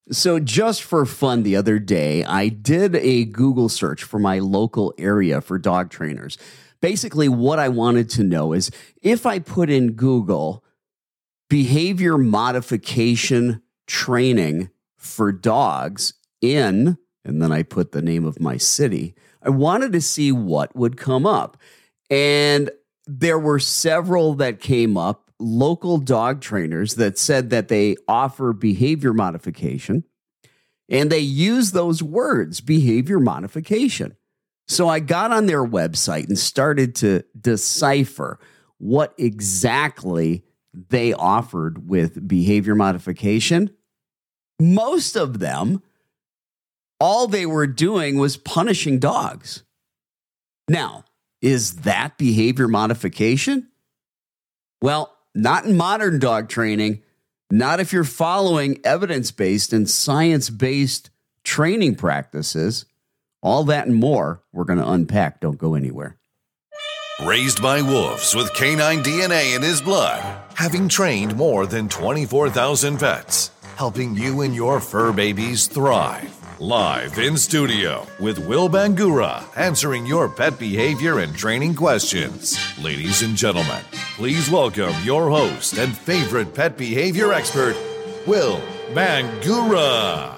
So just for fun the other day, I did a Google search for my local area for dog trainers. Basically, what I wanted to know is if I put in Google behavior modification training for dogs in, and then I put the name of my city, I wanted to see what would come up. And there were several that came up, local dog trainers that said that they offer behavior modification, and they use those words, behavior modification. So I got on their website and started to decipher what exactly they offered with behavior modification. Most of them, all they were doing was punishing dogs. Now, is that behavior modification? Well, not in modern dog training, not if you're following evidence-based and science-based training practices. All that and more, we're going to unpack. Don't go anywhere. Raised by wolves with canine DNA in his blood, having trained more than 24,000 pets, helping you and your fur babies thrive. Live in studio with Will Bangura, answering your pet behavior and training questions. Ladies and gentlemen, please welcome your host and favorite pet behavior expert, Will Bangura.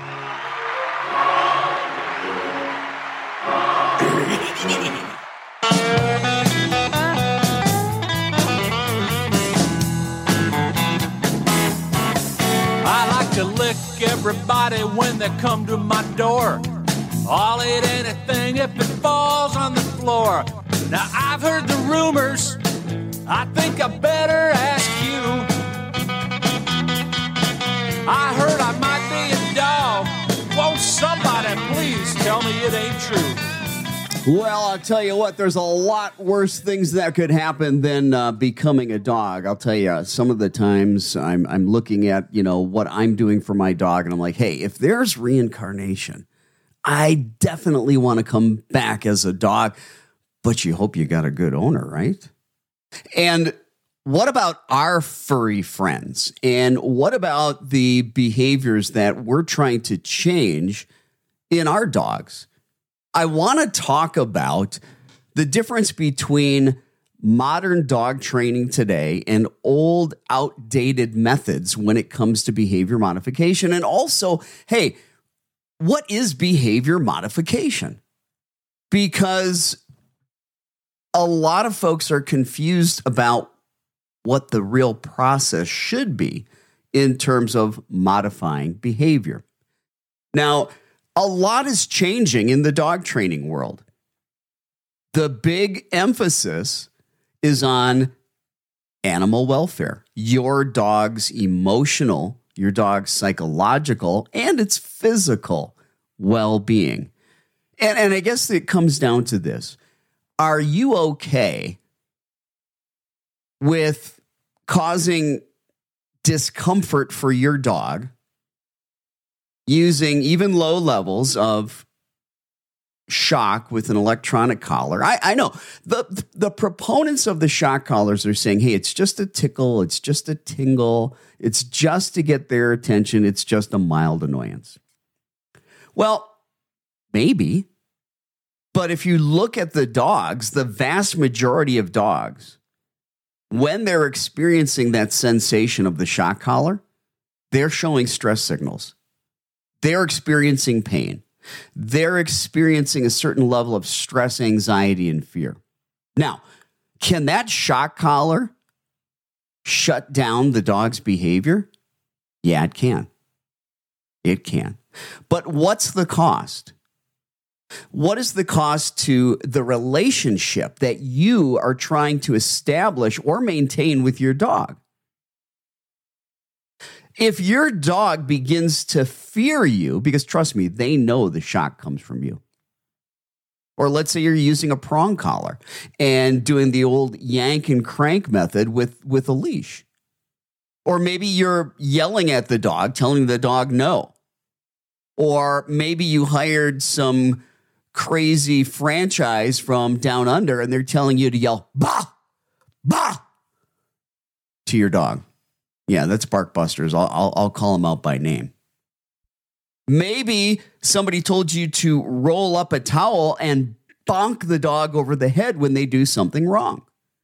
To lick everybody when they come to my door. I'll eat anything if it falls on the floor. Now I've heard the rumors, I think I better ask you. I heard I might be a dog. Won't somebody please tell me it ain't true? Well, I'll tell you what, there's a lot worse things that could happen than becoming a dog. I'll tell you, some of the times I'm looking at, what I'm doing for my dog, and I'm like, hey, if there's reincarnation, I definitely want to come back as a dog, but you hope you got a good owner, right? And what about our furry friends? And what about the behaviors that we're trying to change in our dogs? I want to talk about the difference between modern dog training today and old, outdated methods when it comes to behavior modification. And also, hey, what is behavior modification? Because a lot of folks are confused about what the real process should be in terms of modifying behavior. Now, a lot is changing in the dog training world. The big emphasis is on animal welfare, your dog's emotional, your dog's psychological, and its physical well-being. And I guess it comes down to this. Are you okay with causing discomfort for your dog using even low levels of shock with an electronic collar? I know the proponents of the shock collars are saying, hey, it's just a tickle, it's just a tingle, it's just to get their attention, it's just a mild annoyance. Well, maybe, but if you look at the dogs, the vast majority of dogs, when they're experiencing that sensation of the shock collar, they're showing stress signals. They're experiencing pain. They're experiencing a certain level of stress, anxiety, and fear. Now, can that shock collar shut down the dog's behavior? Yeah, it can. It can. But what's the cost? What is the cost to the relationship that you are trying to establish or maintain with your dog? If your dog begins to fear you, because trust me, they know the shock comes from you. Or let's say you're using a prong collar and doing the old yank and crank method with a leash. Or maybe you're yelling at the dog, telling the dog no. Or maybe you hired some crazy franchise from down under and they're telling you to yell, bah, bah, to your dog. Yeah, that's Barkbusters. I'll call them out by name. Maybe somebody told you to roll up a towel and bonk the dog over the head when they do something wrong.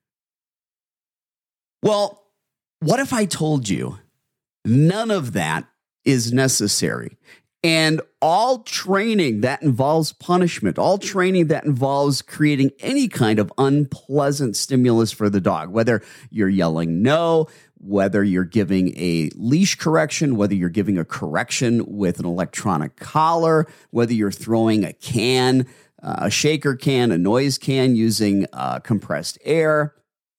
Well, what if I told you none of that is necessary? And all training that involves punishment, all training that involves creating any kind of unpleasant stimulus for the dog, whether you're yelling no, whether you're giving a leash correction, whether you're giving a correction with an electronic collar, whether you're throwing a can, a shaker can, a noise can using compressed air,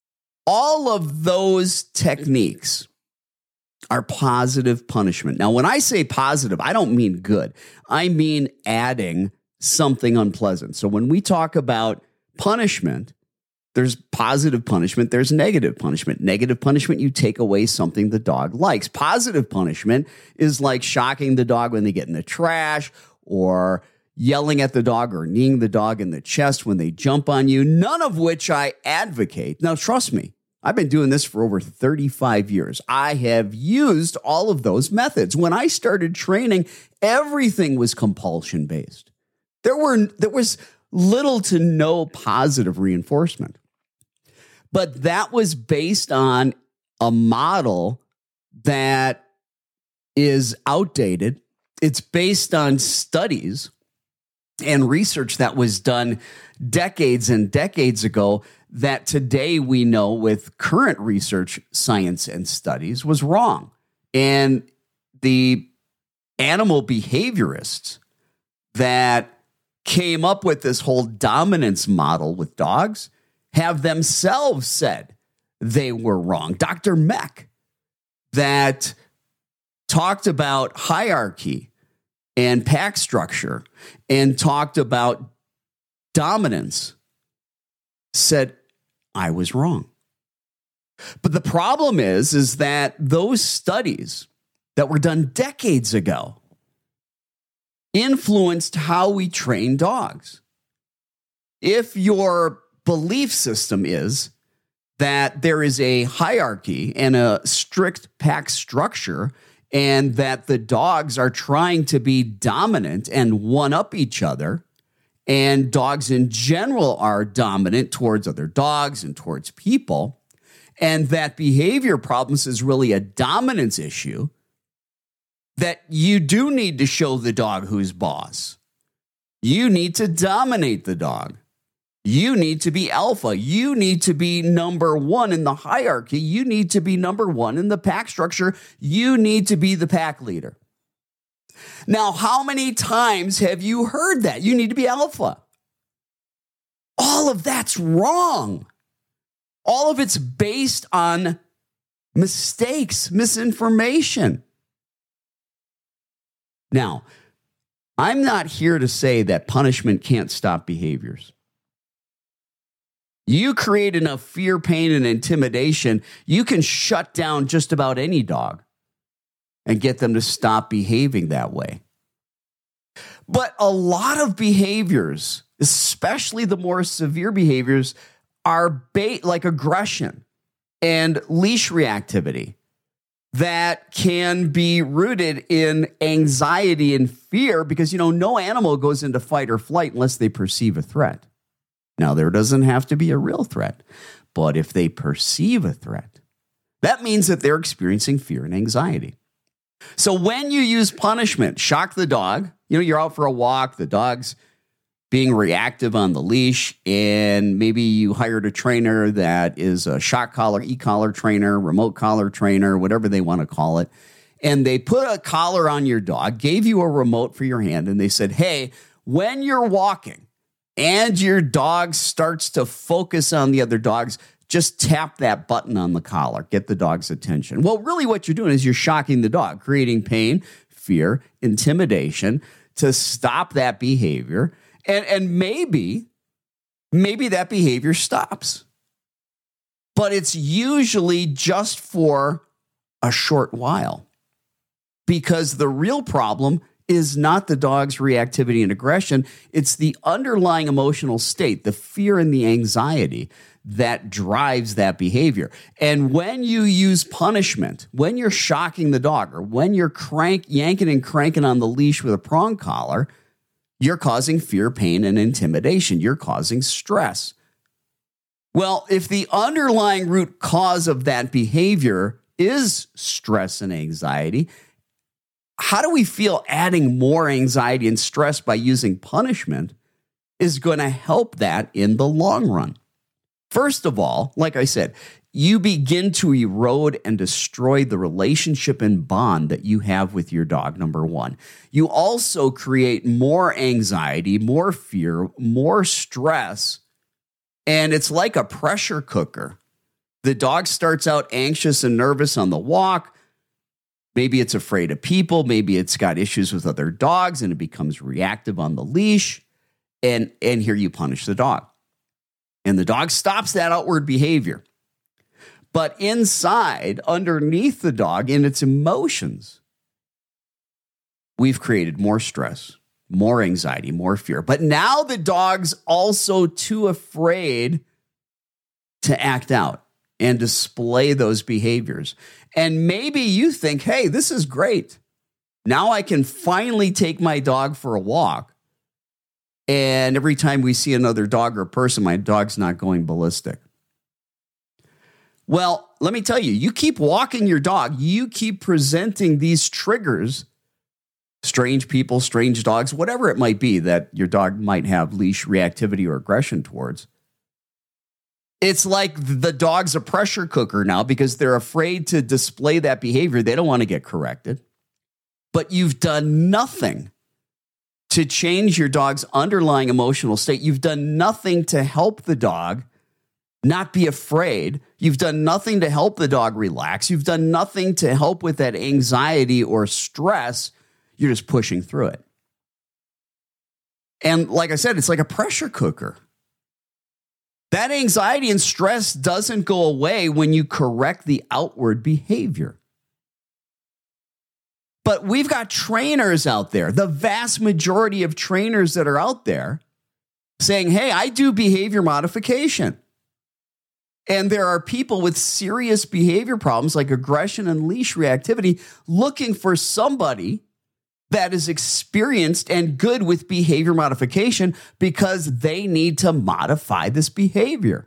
all of those techniques are positive punishment. Now, when I say positive, I don't mean good. I mean adding something unpleasant. So when we talk about punishment, there's positive punishment, there's negative punishment. Negative punishment, you take away something the dog likes. Positive punishment is like shocking the dog when they get in the trash, or yelling at the dog, or kneeing the dog in the chest when they jump on you, none of which I advocate. Now, trust me, I've been doing this for over 35 years. I have used all of those methods. When I started training, everything was compulsion-based. There was little to no positive reinforcement. But that was based on a model that is outdated. It's based on studies and research that was done decades and decades ago that today we know with current research, science, and studies was wrong. And the animal behaviorists that came up with this whole dominance model with dogs have themselves said they were wrong. Dr. Meck, that talked about hierarchy and pack structure and talked about dominance, said I was wrong. But the problem is that those studies that were done decades ago influenced how we train dogs. If your belief system is that there is a hierarchy and a strict pack structure, and that the dogs are trying to be dominant and one-up each other, and dogs in general are dominant towards other dogs and towards people, and that behavior problems is really a dominance issue, that you do need to show the dog who's boss. You need to dominate the dog. You need to be alpha. You need to be number one in the hierarchy. You need to be number one in the pack structure. You need to be the pack leader. Now, how many times have you heard that? You need to be alpha. All of that's wrong. All of it's based on mistakes, misinformation. Now, I'm not here to say that punishment can't stop behaviors. You create enough fear, pain, and intimidation, you can shut down just about any dog and get them to stop behaving that way. But a lot of behaviors, especially the more severe behaviors, are like aggression and leash reactivity that can be rooted in anxiety and fear because, no animal goes into fight or flight unless they perceive a threat. Now, there doesn't have to be a real threat, but if they perceive a threat, that means that they're experiencing fear and anxiety. So when you use punishment, shock the dog, you're out for a walk, the dog's being reactive on the leash, and maybe you hired a trainer that is a shock collar, e-collar trainer, remote collar trainer, whatever they want to call it, and they put a collar on your dog, gave you a remote for your hand, and they said, hey, when you're walking, and your dog starts to focus on the other dogs, just tap that button on the collar, get the dog's attention. Well, really what you're doing is you're shocking the dog, creating pain, fear, intimidation to stop that behavior. And maybe that behavior stops. But it's usually just for a short while. Because the real problem is not the dog's reactivity and aggression. It's the underlying emotional state, the fear and the anxiety that drives that behavior. And when you use punishment, when you're shocking the dog, or when you're yanking and cranking on the leash with a prong collar, you're causing fear, pain, and intimidation. You're causing stress. Well, if the underlying root cause of that behavior is stress and anxiety, how do we feel adding more anxiety and stress by using punishment is going to help that in the long run? First of all, like I said, you begin to erode and destroy the relationship and bond that you have with your dog, number one. You also create more anxiety, more fear, more stress, and it's like a pressure cooker. The dog starts out anxious and nervous on the walk. Maybe it's afraid of people. Maybe it's got issues with other dogs and it becomes reactive on the leash. And here you punish the dog. And the dog stops that outward behavior. But inside, underneath the dog, in its emotions, we've created more stress, more anxiety, more fear. But now the dog's also too afraid to act out and display those behaviors. And maybe you think, hey, this is great. Now I can finally take my dog for a walk. And every time we see another dog or person, my dog's not going ballistic. Well, let me tell you, you keep walking your dog, you keep presenting these triggers, strange people, strange dogs, whatever it might be that your dog might have leash reactivity or aggression towards. It's like the dog's a pressure cooker now because they're afraid to display that behavior. They don't want to get corrected. But you've done nothing to change your dog's underlying emotional state. You've done nothing to help the dog not be afraid. You've done nothing to help the dog relax. You've done nothing to help with that anxiety or stress. You're just pushing through it. And like I said, it's like a pressure cooker. That anxiety and stress doesn't go away when you correct the outward behavior. But we've got trainers out there, the vast majority of trainers that are out there saying, hey, I do behavior modification. And there are people with serious behavior problems like aggression and leash reactivity looking for somebody that is experienced and good with behavior modification because they need to modify this behavior.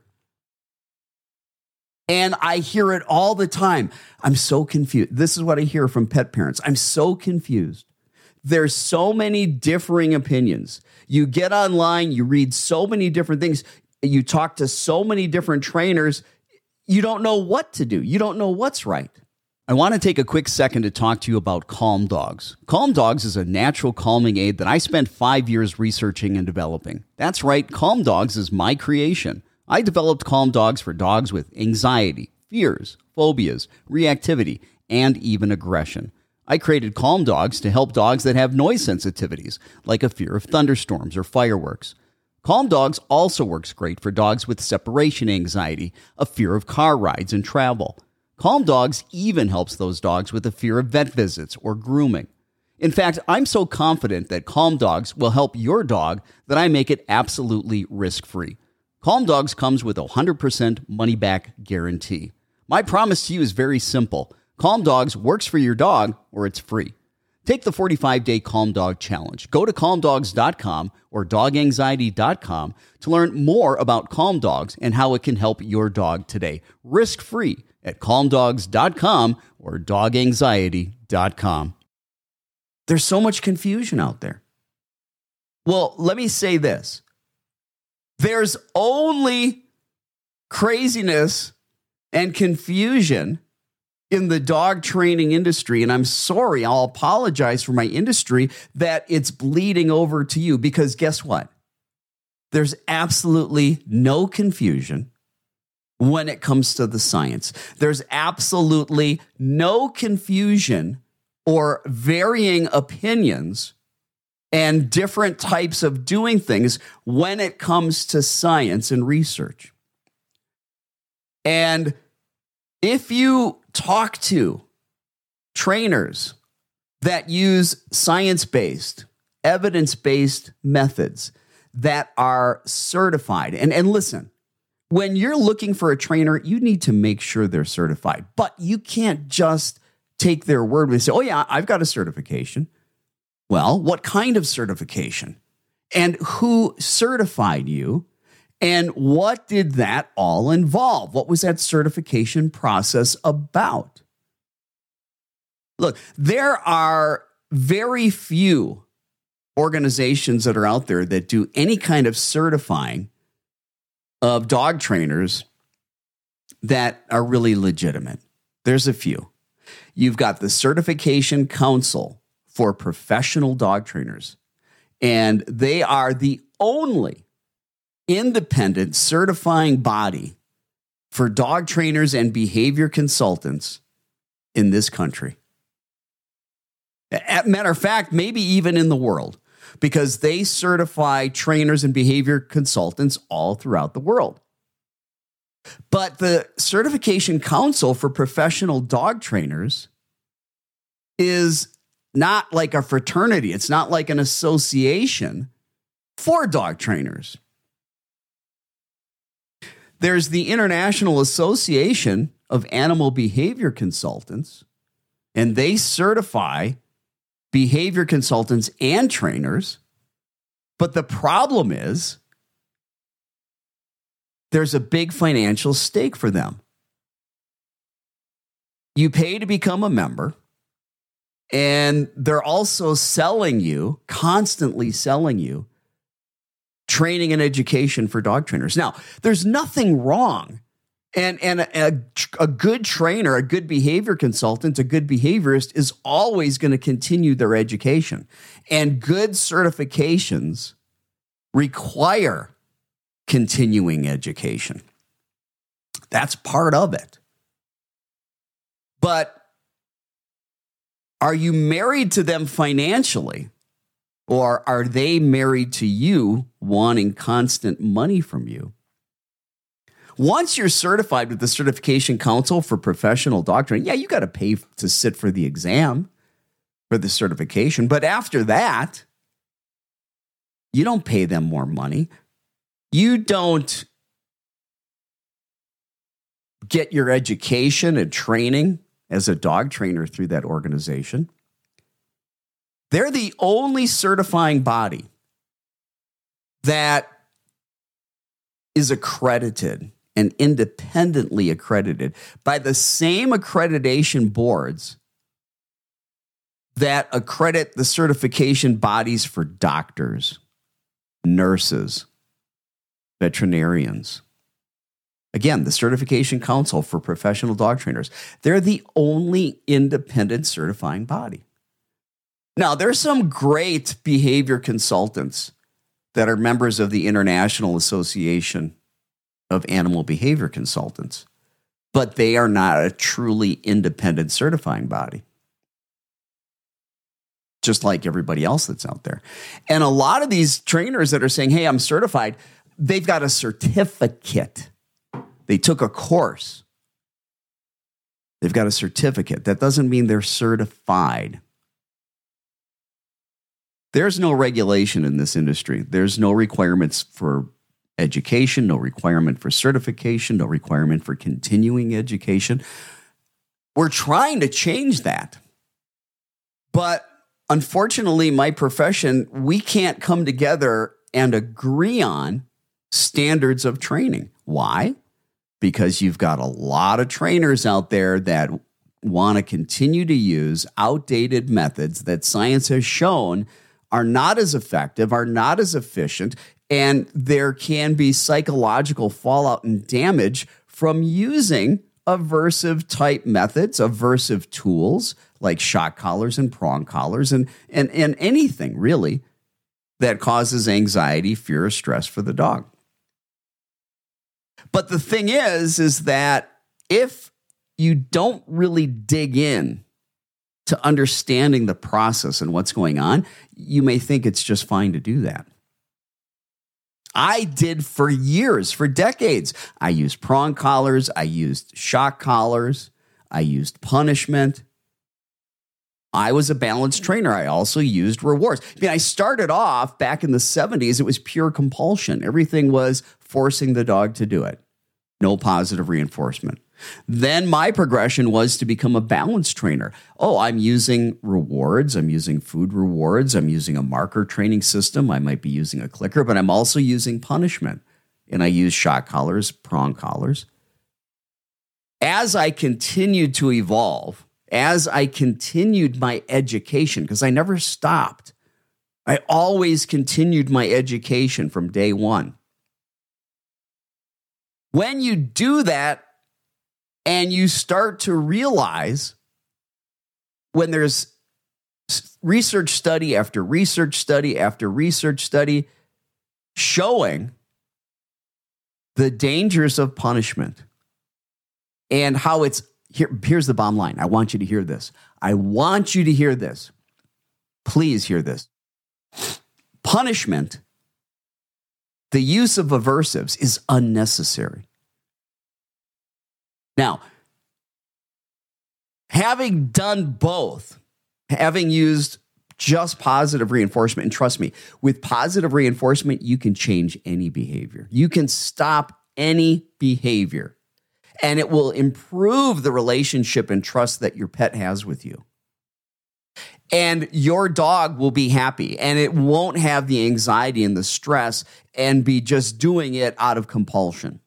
And I hear it all the time. I'm so confused. This is what I hear from pet parents. I'm so confused. There's so many differing opinions. You get online, you read so many different things. You talk to so many different trainers. You don't know what to do. You don't know what's right. I want to take a quick second to talk to you about Calm Dogs. Calm Dogs is a natural calming aid that I spent 5 years researching and developing. That's right, Calm Dogs is my creation. I developed Calm Dogs for dogs with anxiety, fears, phobias, reactivity, and even aggression. I created Calm Dogs to help dogs that have noise sensitivities, like a fear of thunderstorms or fireworks. Calm Dogs also works great for dogs with separation anxiety, a fear of car rides and travel. Calm Dogs even helps those dogs with a fear of vet visits or grooming. In fact, I'm so confident that Calm Dogs will help your dog that I make it absolutely risk-free. Calm Dogs comes with a 100% money-back guarantee. My promise to you is very simple. Calm Dogs works for your dog or it's free. Take the 45-day Calm Dog Challenge. Go to calmdogs.com or doganxiety.com to learn more about Calm Dogs and how it can help your dog today. Risk-free at calmdogs.com or doganxiety.com. There's so much confusion out there. Well, let me say this. There's only craziness and confusion in the dog training industry. And I'm sorry, I'll apologize for my industry that it's bleeding over to you because guess what? There's absolutely no confusion when it comes to the science. There's absolutely no confusion or varying opinions and different types of doing things when it comes to science and research. And if you talk to trainers that use science-based, evidence-based methods that are certified, and listen, when you're looking for a trainer, you need to make sure they're certified. But you can't just take their word and say, oh, yeah, I've got a certification. Well, what kind of certification? And who certified you? And what did that all involve? What was that certification process about? Look, there are very few organizations that are out there that do any kind of certifying of dog trainers that are really legitimate. There's a few. You've got the Certification Council for Professional Dog Trainers, and they are the only independent certifying body for dog trainers and behavior consultants in this country. As a matter of fact, maybe even in the world, because they certify trainers and behavior consultants all throughout the world. But the Certification Council for Professional Dog Trainers is not like a fraternity. It's not like an association for dog trainers. There's the International Association of Animal Behavior Consultants, and they certify behavior consultants and trainers. But the problem is there's a big financial stake for them. You pay to become a member, and they're also constantly selling you, training and education for dog trainers. Now, there's nothing wrong. And a good trainer, a good behavior consultant, a good behaviorist is always going to continue their education. And good certifications require continuing education. That's part of it. But are you married to them financially, or are they married to you wanting constant money from you? Once you're certified with the Certification Council for Professional Dog Training, yeah, you got to pay to sit for the exam for the certification. But after that, you don't pay them more money. You don't get your education and training as a dog trainer through that organization. They're the only certifying body that is accredited and independently accredited by the same accreditation boards that accredit the certification bodies for doctors, nurses, veterinarians. Again, the Certification Council for Professional Dog Trainers. They're the only independent certifying body. Now, there's some great behavior consultants that are members of the International Association of Animal Behavior Consultants, but they are not a truly independent certifying body, just like everybody else that's out there. And a lot of these trainers that are saying, hey, I'm certified, they've got a certificate. They took a course. They've got a certificate. That doesn't mean they're certified. There's no regulation in this industry. There's no requirements for education, no requirement for certification, no requirement for continuing education. We're trying to change that. But unfortunately, my profession, we can't come together and agree on standards of training. Why? Because you've got a lot of trainers out there that want to continue to use outdated methods that science has shown are not as effective, are not as efficient, and there can be psychological fallout and damage from using aversive type methods, aversive tools like shock collars and prong collars and anything really that causes anxiety, fear, or stress for the dog. But the thing is that if you don't really dig in to understanding the process and what's going on, you may think it's just fine to do that. I did for years, for decades. I used prong collars. I used shock collars. I used punishment. I was a balanced trainer. I also used rewards. I mean, I started off back in the 70s. It was pure compulsion. Everything was forcing the dog to do it. No positive reinforcement. Then my progression was to become a balance trainer. Oh, I'm using rewards. I'm using food rewards. I'm using a marker training system. I might be using a clicker, but I'm also using punishment. And I use shock collars, prong collars. As I continued to evolve, as I continued my education, because I never stopped, I always continued my education from day one. When you do that and you start to realize when there's research study after research study after research study showing the dangers of punishment and how it's, here's the bottom line. I want you to hear this. I want you to hear this. Please hear this. Punishment, the use of aversives, is unnecessary. Now, having done both, having used just positive reinforcement, and trust me, with positive reinforcement, you can change any behavior. You can stop any behavior, and it will improve the relationship and trust that your pet has with you. And your dog will be happy, and it won't have the anxiety and the stress and be just doing it out of compulsion.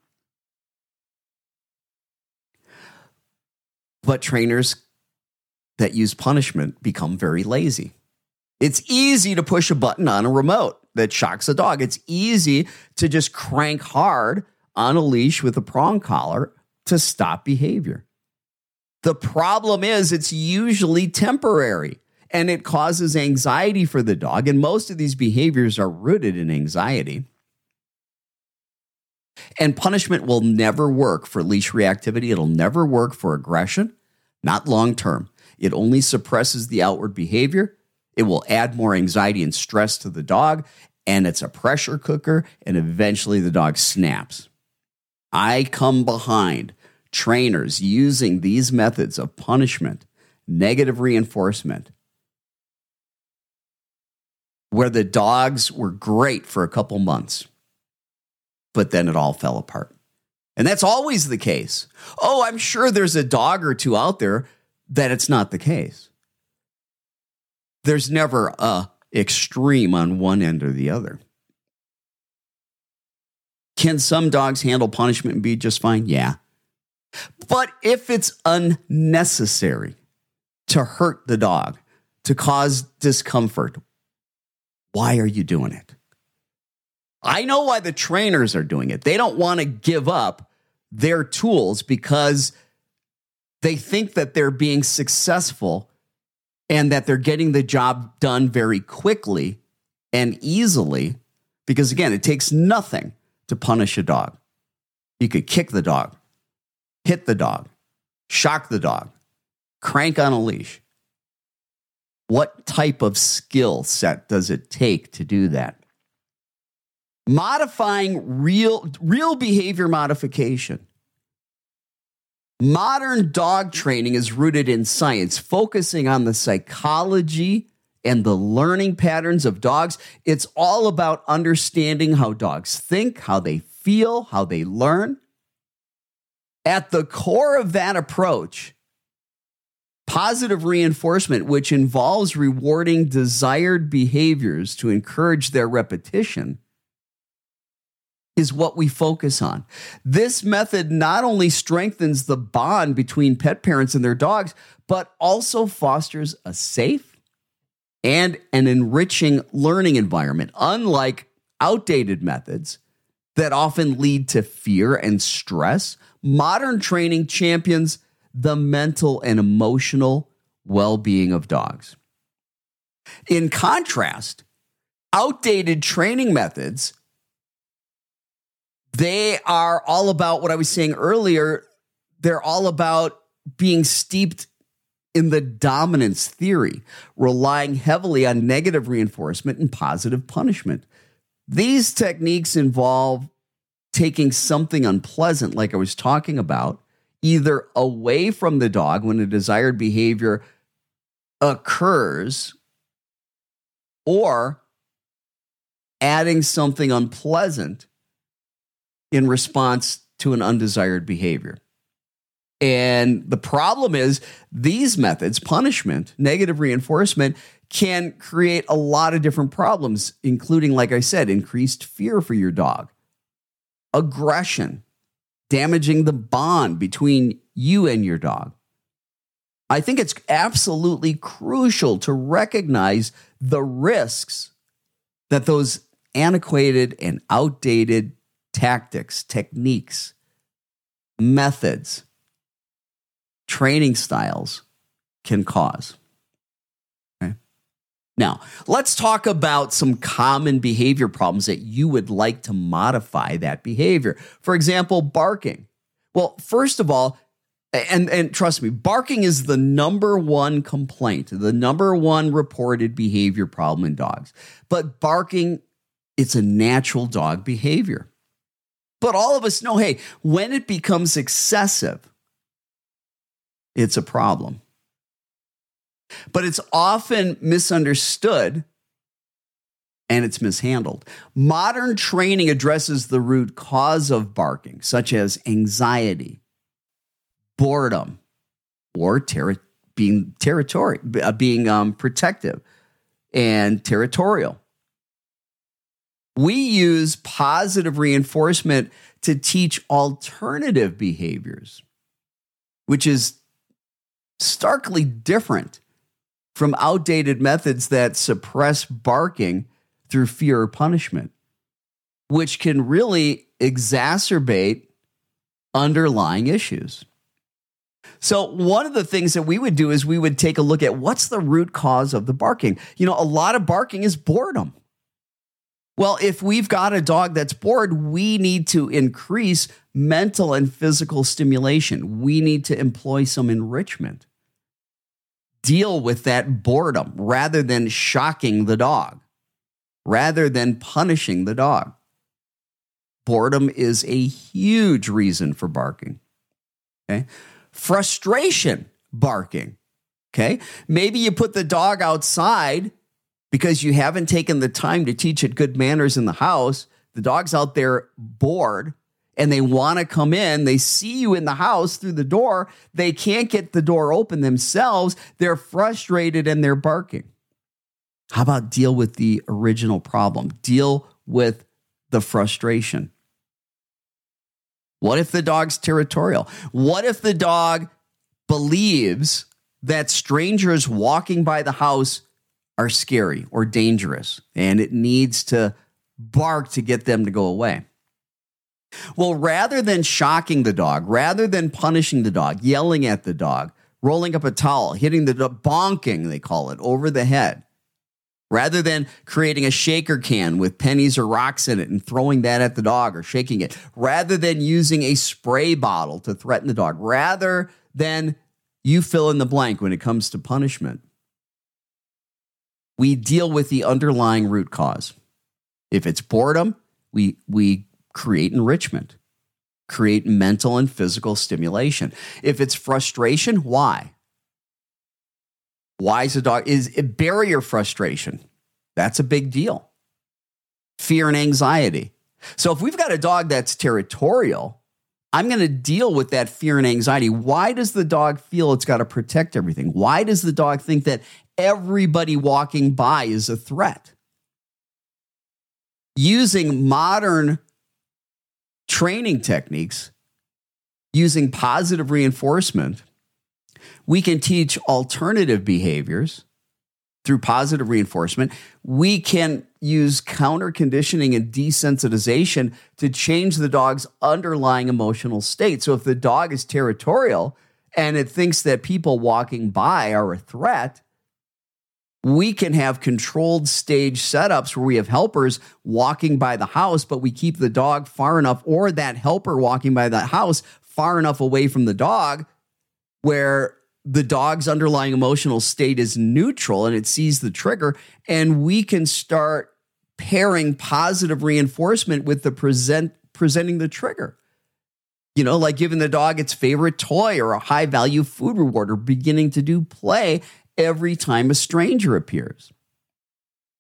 But trainers that use punishment become very lazy. It's easy to push a button on a remote that shocks a dog. It's easy to just crank hard on a leash with a prong collar to stop behavior. The problem is it's usually temporary and it causes anxiety for the dog. And most of these behaviors are rooted in anxiety. And punishment will never work for leash reactivity. It'll never work for aggression, not long term. It only suppresses the outward behavior. It will add more anxiety and stress to the dog, and it's a pressure cooker, and eventually the dog snaps. I come behind trainers using these methods of punishment, negative reinforcement, where the dogs were great for a couple months, but then it all fell apart. And that's always the case. Oh, I'm sure there's a dog or two out there that it's not the case. There's never a extreme on one end or the other. Can some dogs handle punishment and be just fine? Yeah. But if it's unnecessary to hurt the dog, to cause discomfort, why are you doing it? I know why the trainers are doing it. They don't want to give up their tools because they think that they're being successful and that they're getting the job done very quickly and easily. Because again, it takes nothing to punish a dog. You could kick the dog, hit the dog, shock the dog, crank on a leash. What type of skill set does it take to do that? Modifying real behavior modification. Modern dog training is rooted in science, focusing on the psychology and the learning patterns of dogs. It's all about understanding how dogs think, how they feel, how they learn. At the core of that approach, positive reinforcement, which involves rewarding desired behaviors to encourage their repetition, is what we focus on. This method not only strengthens the bond between pet parents and their dogs, but also fosters a safe and an enriching learning environment, unlike outdated methods that often lead to fear and stress. Modern training champions the mental and emotional well-being of dogs. In contrast, outdated training methods, they are all about what I was saying earlier. They're all about being steeped in the dominance theory, relying heavily on negative reinforcement and positive punishment. These techniques involve taking something unpleasant, like I was talking about, either away from the dog when a desired behavior occurs, or adding something unpleasant in response to an undesired behavior. And the problem is these methods, punishment, negative reinforcement, can create a lot of different problems, including, like I said, increased fear for your dog, aggression, damaging the bond between you and your dog. I think it's absolutely crucial to recognize the risks that those antiquated and outdated tactics, techniques, methods, training styles can cause. Okay? Now, let's talk about some common behavior problems that you would like to modify that behavior. For example, barking. Well, first of all, and trust me, barking is the number one complaint, the number one reported behavior problem in dogs. But barking, it's a natural dog behavior. But all of us know, hey, when it becomes excessive, it's a problem. But it's often misunderstood and it's mishandled. Modern training addresses the root cause of barking, such as anxiety, boredom, or being protective and territorial. We use positive reinforcement to teach alternative behaviors, which is starkly different from outdated methods that suppress barking through fear or punishment, which can really exacerbate underlying issues. So one of the things that we would do is we would take a look at what's the root cause of the barking. You know, a lot of barking is boredom. Well, if we've got a dog that's bored, we need to increase mental and physical stimulation. We need to employ some enrichment. Deal with that boredom rather than shocking the dog, rather than punishing the dog. Boredom is a huge reason for barking. Okay? Frustration barking. Okay? Maybe you put the dog outside because you haven't taken the time to teach it good manners in the house. The dog's out there bored and they want to come in. They see you in the house through the door. They can't get the door open themselves. They're frustrated and they're barking. How about deal with the original problem? Deal with the frustration. What if the dog's territorial? What if the dog believes that strangers walking by the house are scary or dangerous and it needs to bark to get them to go away? Well, rather than shocking the dog, rather than punishing the dog, yelling at the dog, rolling up a towel, hitting the dog, bonking, they call it, over the head, rather than creating a shaker can with pennies or rocks in it and throwing that at the dog or shaking it, rather than using a spray bottle to threaten the dog, rather than you fill in the blank when it comes to punishment, we deal with the underlying root cause. If it's boredom, we create enrichment, create mental and physical stimulation. If it's frustration, why? Why is a dog? Is it barrier frustration? That's a big deal. Fear and anxiety. So if we've got a dog that's territorial, I'm going to deal with that fear and anxiety. Why does the dog feel it's got to protect everything? Why does the dog think that everybody walking by is a threat? Using modern training techniques, using positive reinforcement, we can teach alternative behaviors through positive reinforcement. We can use counter conditioning and desensitization to change the dog's underlying emotional state. So if the dog is territorial and it thinks that people walking by are a threat, we can have controlled stage setups where we have helpers walking by the house, but we keep the dog far enough, or that helper walking by the house far enough away from the dog where the dog's underlying emotional state is neutral and it sees the trigger, and we can start pairing positive reinforcement with the presenting the trigger. You know, like giving the dog its favorite toy or a high value food reward, or beginning to do play every time a stranger appears.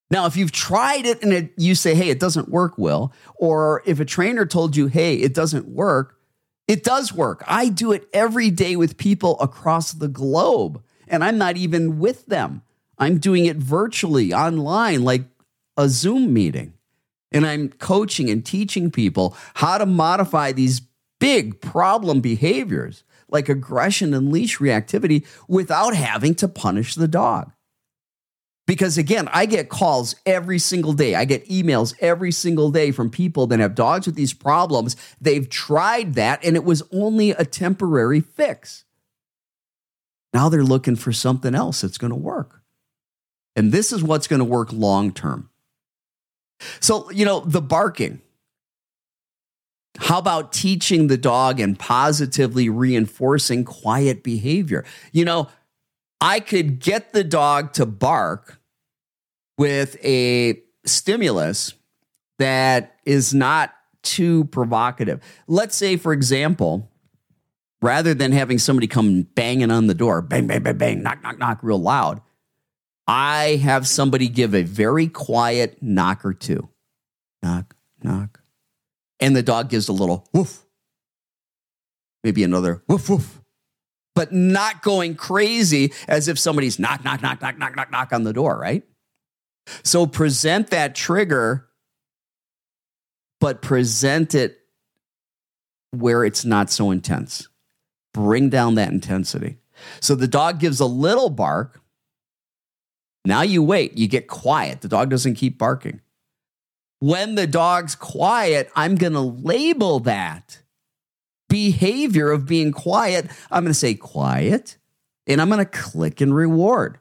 Now, if you've tried it and you say, hey, it doesn't work, Will, or if a trainer told you, hey, it doesn't work, it does work. I do it every day with people across the globe, and I'm not even with them. I'm doing it virtually, online, like a Zoom meeting. And I'm coaching and teaching people how to modify these big problem behaviors like aggression and leash reactivity without having to punish the dog. Because again, I get calls every single day. I get emails every single day from people that have dogs with these problems. They've tried that and it was only a temporary fix. Now they're looking for something else that's going to work. And this is what's going to work long term. So, the barking. How about teaching the dog and positively reinforcing quiet behavior? I could get the dog to bark with a stimulus that is not too provocative. Let's say, for example, rather than having somebody come banging on the door, bang, bang, bang, bang, knock, knock, knock, real loud, I have somebody give a very quiet knock or two. Knock, knock. And the dog gives a little woof. Maybe another woof, woof. But not going crazy as if somebody's knock, knock, knock, knock, knock, knock, knock on the door, right? So present that trigger, but present it where it's not so intense. Bring down that intensity. So the dog gives a little bark. Now you wait, you get quiet. The dog doesn't keep barking. When the dog's quiet, I'm going to label that behavior of being quiet. I'm going to say quiet, and I'm going to click and reward.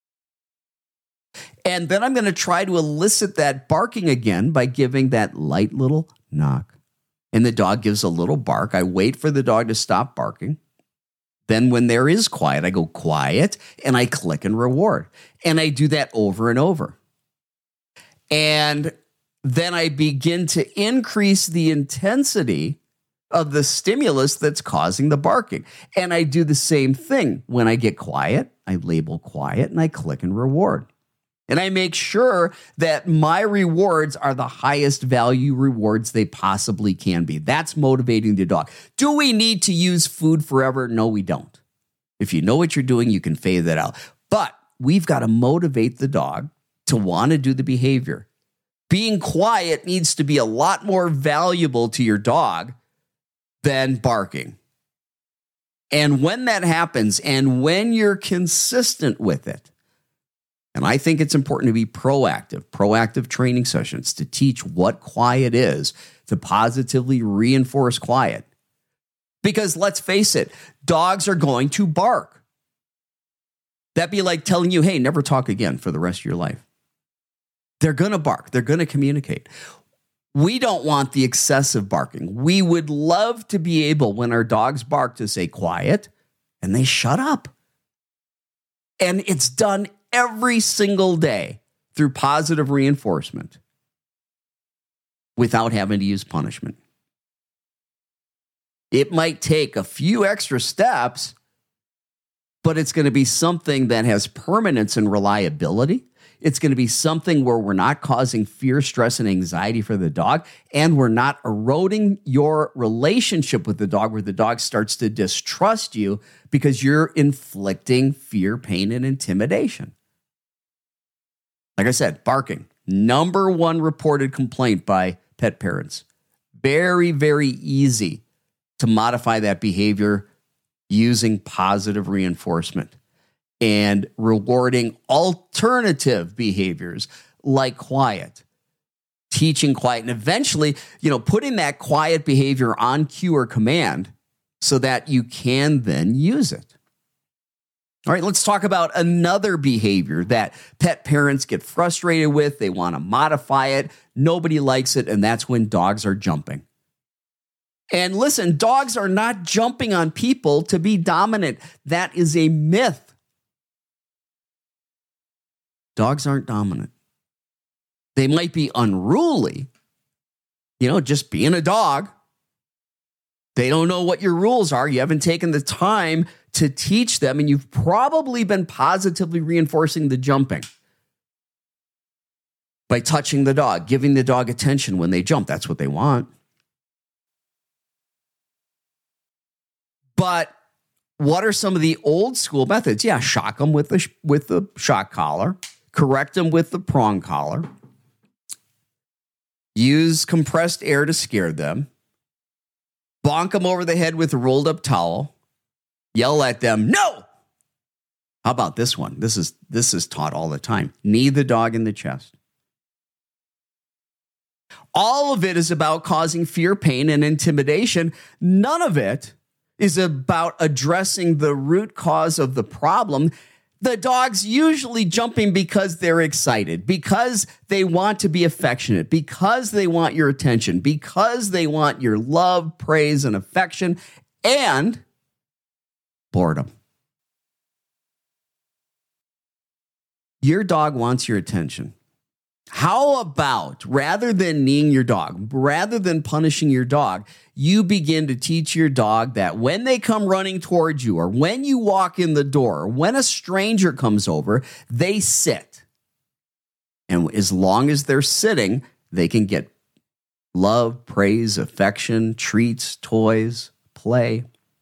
And then I'm going to try to elicit that barking again by giving that light little knock. And the dog gives a little bark. I wait for the dog to stop barking. Then when there is quiet, I go quiet and I click and reward. And I do that over and over. And then I begin to increase the intensity of the stimulus that's causing the barking. And I do the same thing. When I get quiet, I label quiet and I click and reward. And I make sure that my rewards are the highest value rewards they possibly can be. That's motivating the dog. Do we need to use food forever? No, we don't. If you know what you're doing, you can fade that out. But we've got to motivate the dog to want to do the behavior. Being quiet needs to be a lot more valuable to your dog than barking. And when that happens, and when you're consistent with it, and I think it's important to be proactive training sessions to teach what quiet is, to positively reinforce quiet. Because let's face it, dogs are going to bark. That'd be like telling you, hey, never talk again for the rest of your life. They're going to bark. They're going to communicate. We don't want the excessive barking. We would love to be able, when our dogs bark, to say quiet, and they shut up. And it's done every single day through positive reinforcement without having to use punishment. It might take a few extra steps, but it's going to be something that has permanence and reliability. It's going to be something where we're not causing fear, stress, and anxiety for the dog, and we're not eroding your relationship with the dog where the dog starts to distrust you because you're inflicting fear, pain, and intimidation. Like I said, barking, number one reported complaint by pet parents. Very, very easy to modify that behavior using positive reinforcement and rewarding alternative behaviors like quiet, teaching quiet, and eventually, putting that quiet behavior on cue or command so that you can then use it. All right, let's talk about another behavior that pet parents get frustrated with. They want to modify it. Nobody likes it, and that's when dogs are jumping. And listen, dogs are not jumping on people to be dominant. That is a myth. Dogs aren't dominant. They might be unruly, just being a dog. They don't know what your rules are. You haven't taken the time to teach them, and you've probably been positively reinforcing the jumping. by touching the dog, giving the dog attention when they jump. That's what they want. But what are some of the old school methods? Yeah, shock them with the shock collar, correct them with the prong collar, use compressed air to scare them, bonk them over the head with a rolled up towel, yell at them, no! How about this one? This is taught all the time. Knee the dog in the chest. All of it is about causing fear, pain, and intimidation. None of it is about addressing the root cause of the problem. The dog's usually jumping because they're excited, because they want to be affectionate, because they want your attention, because they want your love, praise, and affection, and boredom. Your dog wants your attention. How about, rather than kneeing your dog, rather than punishing your dog, you begin to teach your dog that when they come running towards you, or when you walk in the door, or when a stranger comes over, they sit. And as long as they're sitting, they can get love, praise, affection, treats, toys, play.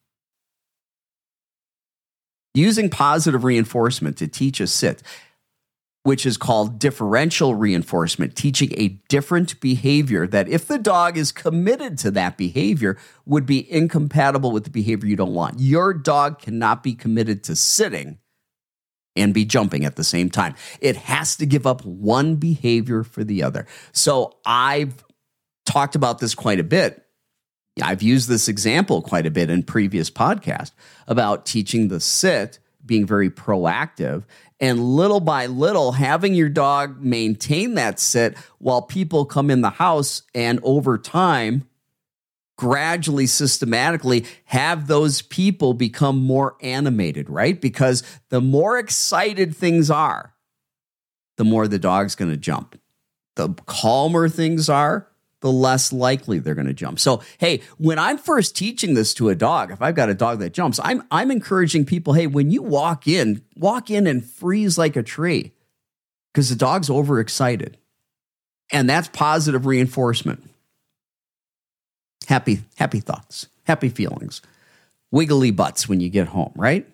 Using positive reinforcement to teach a sit, which is called differential reinforcement, teaching a different behavior that if the dog is committed to that behavior would be incompatible with the behavior you don't want. Your dog cannot be committed to sitting and be jumping at the same time. It has to give up one behavior for the other. So I've talked about this quite a bit. I've used this example quite a bit in previous podcasts about teaching the sit, being very proactive, and little by little having your dog maintain that sit while people come in the house, and over time, gradually, systematically have those people become more animated, right? Because the more excited things are, the more the dog's going to jump. The calmer things are, the less likely they're going to jump. So, hey, when I'm first teaching this to a dog, if I've got a dog that jumps, I'm encouraging people, hey, when you walk in and freeze like a tree, because the dog's overexcited. And that's positive reinforcement. Happy thoughts, happy feelings, wiggly butts when you get home, right?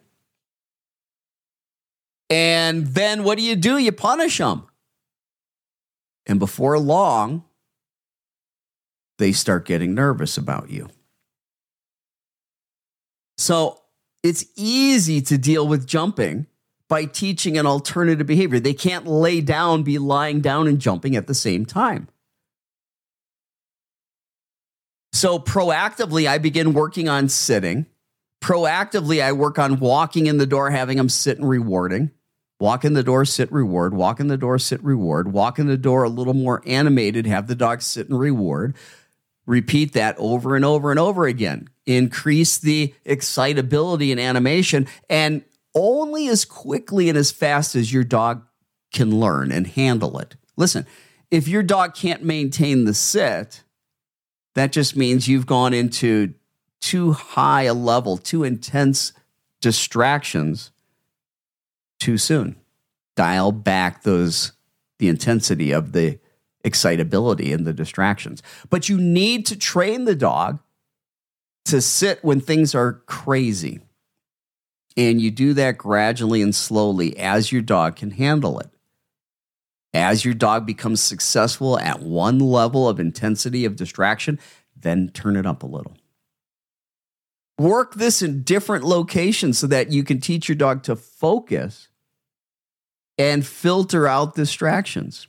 And then what do? You punish them. And before long, they start getting nervous about you. So it's easy to deal with jumping by teaching an alternative behavior. They can't be lying down and jumping at the same time. So proactively, I begin working on sitting. Proactively, I work on walking in the door, having them sit and rewarding. Walk in the door, sit, reward. Walk in the door, sit, reward. Walk in the door a little more animated, have the dog sit and reward. Repeat that over and over and over again. Increase the excitability and animation, and only as quickly and as fast as your dog can learn and handle it. Listen, if your dog can't maintain the sit, that just means you've gone into too high a level, too intense distractions too soon. Dial back the intensity of the excitability and the distractions. But you need to train the dog to sit when things are crazy. And you do that gradually and slowly as your dog can handle it. As your dog becomes successful at one level of intensity of distraction, then turn it up a little. Work this in different locations so that you can teach your dog to focus and filter out distractions.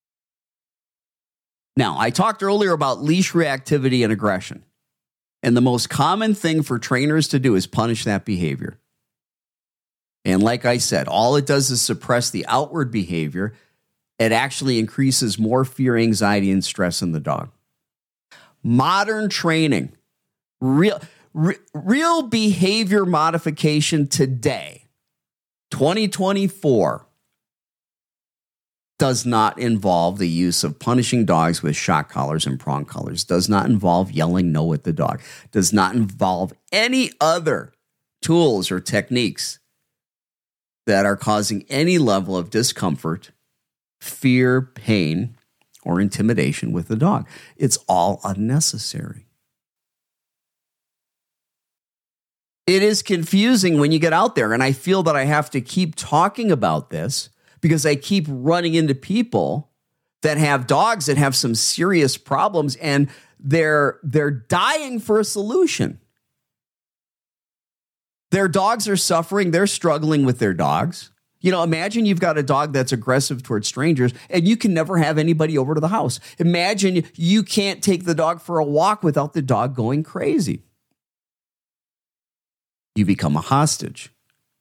Now, I talked earlier about leash reactivity and aggression. And the most common thing for trainers to do is punish that behavior. And like I said, all it does is suppress the outward behavior. It actually increases more fear, anxiety, and stress in the dog. Modern training, real behavior modification today, 2024, does not involve the use of punishing dogs with shock collars and prong collars, does not involve yelling no at the dog, does not involve any other tools or techniques that are causing any level of discomfort fear, pain, or intimidation with the dog. It's all unnecessary. It is confusing when you get out there, and I feel that I have to keep talking about this because I keep running into people that have dogs that have some serious problems, and they're dying for a solution. Their dogs are suffering. They're struggling with their dogs. You know, imagine you've got a dog that's aggressive towards strangers and you can never have anybody over to the house. Imagine you can't take the dog for a walk without the dog going crazy. You become a hostage.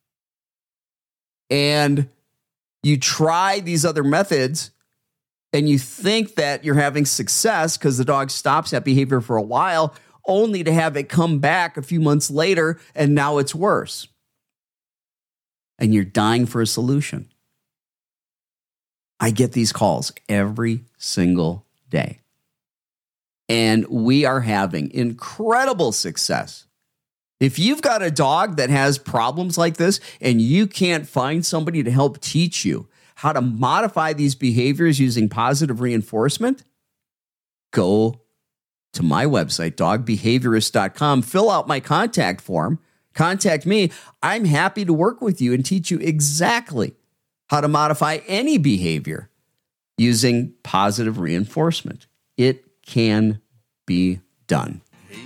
And you try these other methods and you think that you're having success because the dog stops that behavior for a while, only to have it come back a few months later and now it's worse. And you're dying for a solution. I get these calls every single day. And we are having incredible success. If you've got a dog that has problems like this and you can't find somebody to help teach you how to modify these behaviors using positive reinforcement, go to my website, dogbehaviorist.com, fill out my contact form, contact me. I'm happy to work with you and teach you exactly how to modify any behavior using positive reinforcement. It can be done.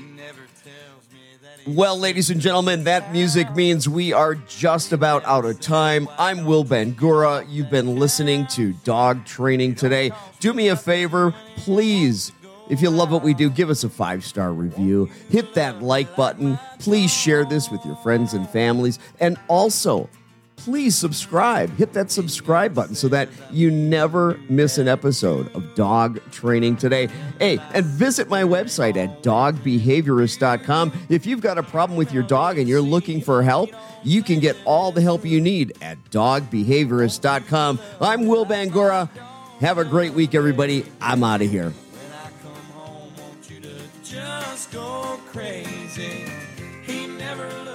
Well, ladies and gentlemen, that music means we are just about out of time. I'm Will Bangura. You've been listening to Dog Training Today. Do me a favor, please. If you love what we do, give us a 5-star review. Hit that like button. Please share this with your friends and families. And also, please subscribe. Hit that subscribe button so that you never miss an episode of Dog Training Today. Hey, and visit my website at dogbehaviorist.com. If you've got a problem with your dog and you're looking for help, you can get all the help you need at dogbehaviorist.com. I'm Will Bangura. Have a great week, everybody. I'm out of here. Just go crazy. He never